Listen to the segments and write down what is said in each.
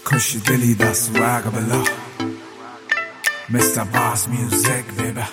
खुश दिली दा swag below Mr. Boss Music baby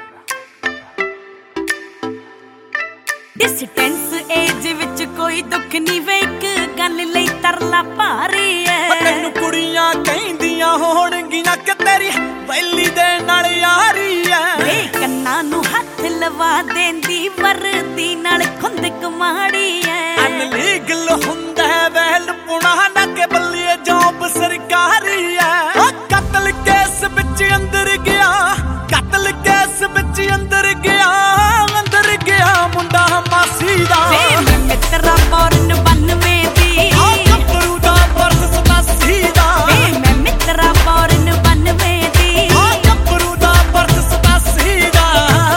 distance एज विच कोई दुख नहीं वे एक गल लई तरला भारी है तैनू कुड़ियां कहंदियां होणगियां कि तेरी वैली दे नाल यारी है वे कन्ना नू हथ लवा देंदी वरदी नाल खुंदक माड़ी है अनलीगल हुंदा है वैल पुणा ना के बल्लिए जॉब सरकारी है कत्ल केस विच अंदर गया कत्ल केस विच अंदर गया मुंडा मासी दा वे मित्रा बोरन 92 दी कपरू दा वर्ष 87 दा वे मैं मित्रा बोरन 92 दी कपरू दा वर्ष 87 दा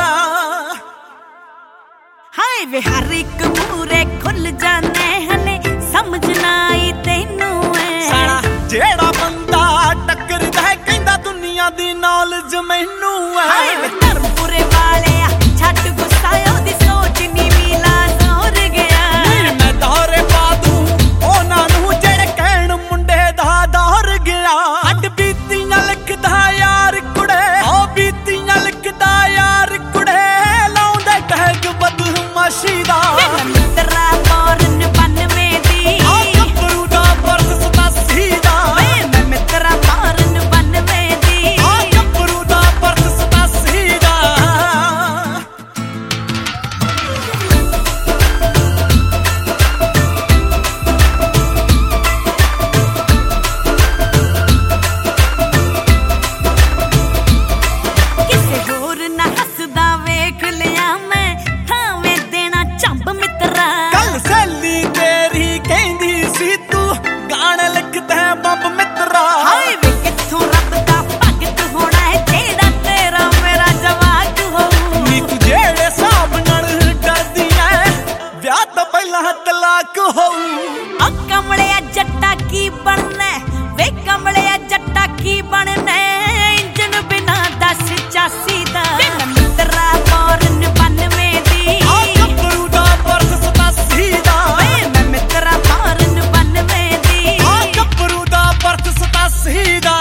हाय वे हर एक मूरे खुल जाने हले समझ ना आई तेनू है साला जेड़ा बंदा टकरदा है कहंदा दुनिया दी नॉलेज मैनू है हाय वे धर्मपुरे वाले छट गुस्सा ओदी सोच नी मिला जोर गया मैं दौरे पा दूं ओना नू जेड़े कहण मुंडे दा दौर गया हट बीतियां लिखदा यार कुड़े ओ बीतियां लिखदा यार कुड़े लाउंदा टैग बदमाशी दा मित्रा बोरन 92 दी कपरू दा वर्ष 87 दा मैं मित्रा बोरन 92 दी कपरू दा वर्ष 87 दा किसे होर ना हसदा वेख लिया मैं थावे देना चंब मित्रा कल सैली तेरी कहंदी सी तू गाने लिखदा है बंब मित्रा हाय वे किथों रब दा भगत होना है जेड़ा तेरा मेरा जवाक होऊ नी तू जेड़े साहब नाल डरदी ऐ ब्याह तो पहला तलाक होऊ आ कमलिया जट्टा की बनना वे कमलिया जट्टा की बनना इंजन बिना 10 84 दा मित्रा बोरन 92 दी कपरू दा वर्ष 87 दा मैं मित्रा बोरन 92 दी कपरू दा वर्ष 87 दा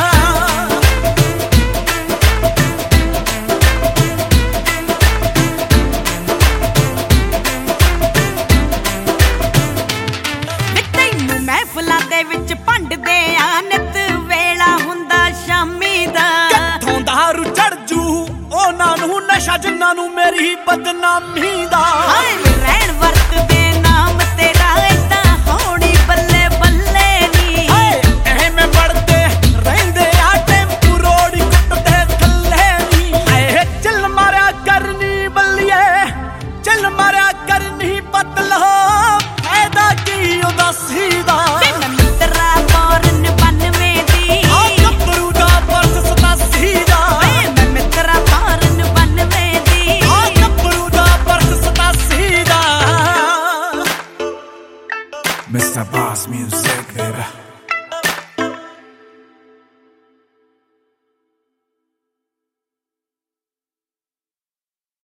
ਤੈਨੂੰ ਮਹਿਫਲਾਂ ਦੇ ਵਿੱਚ ਭੰਡਦੇ ਆ ਨਿਤ ਵੇਲਾ ਹੁੰਦਾ ਸ਼ਾਮੀ ਦਾ ਕਿੱਥੋਂ ਦਾਰੂ ਚੜ ਜੂ ਉਹਨਾਂ ਨੂੰ ਨਸ਼ਾ ਜਿੰਨਾਂ ਨੂੰ ਮੇਰੀ ਬਦਨਾਮੀ ਦਾ ਹਾਏ ਰਹਿਣ ਵਰਤਦੇ ਨਾਮ ਤੇਰਾ ਏਦਾਂ ਹੋਣੀ ਬੱਲੇ ਬੱਲੇ ਨੀ ਐਵੇਂ ਵੜਦੇ ਰਹਿੰਦੇ ਆ ਟੈਂਪੂ ਰੋੜੀ ਕੁੱਟਦੇ ਥੱਲੇ ਨੀ ਹਾਏ ਚੱਲ ਮਾਰਿਆ ਕਰਨੀ ਬੱਲੀਏ ਚੱਲ ਮਾਰਿਆ ਕਰਨੀ ਪਤਲਾ ਫਾਇਦਾ ਕੀ ਉਦਾਸੀ ਦਾ ਮੈਂ ਮਿੱਤਰਾ ਬੋਰਨ 92 ਦੀ ਕਪਰੂ ਦਾ ਵਰਸ 87 ਦਾ ਮੈਂ ਮਿੱਤਰਾ ਬੋਰਨ 92 ਦੀ ਕਪਰੂ ਦਾ ਵਰਸ 87 ਦਾ Mr. Boss Music baby